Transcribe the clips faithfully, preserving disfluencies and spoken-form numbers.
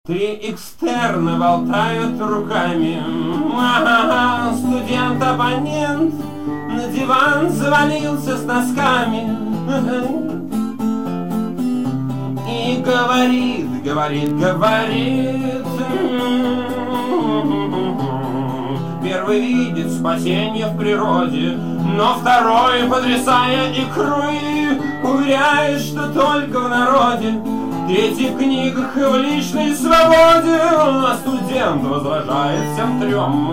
Три экстерна болтают руками. А-а-а, студент-оппонент на диван завалился с носками. И говорит, говорит, говорит. Первый видит спасение в природе, но второй, потрясая икрой, уверяет, что только в народе. Третий в книгах и в личной свободе, а студент возражает всем трем.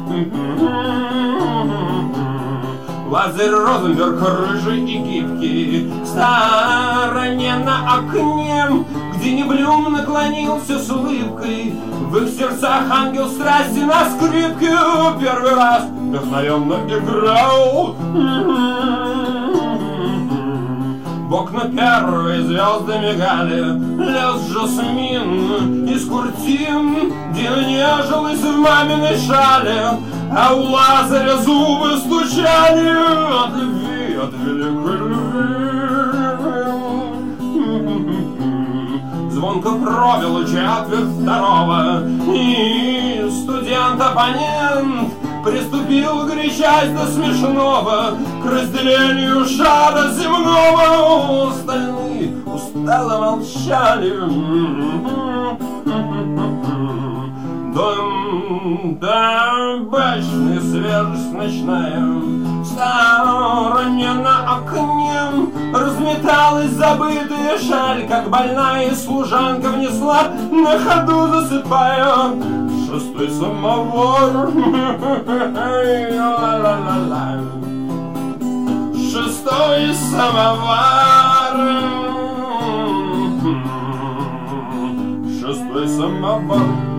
Лазарь Розенберг, рыжий и гибкий, в стороне на окне, где Неблюм наклонился с улыбкой. В их сердцах ангел страсти на скрипке первый раз вдохновенно играл. В окна первые звезды мигали, лес жасмин из куртин, где нежилась в маминой шале, а у Лазаря зубы стучали от любви, от великой любви. Звонко пробил четверть второго, и студент-оппонент приступил, горячась до смешного, к разделению шара земного. Остальные устало молчали. Дом табачный, свежесть ночная, в стороне на окне разметалась забытая шаль, как больная служанка внесла, на ходу засыпая, шестой самовар. Шестой самовар. Шестой самовар.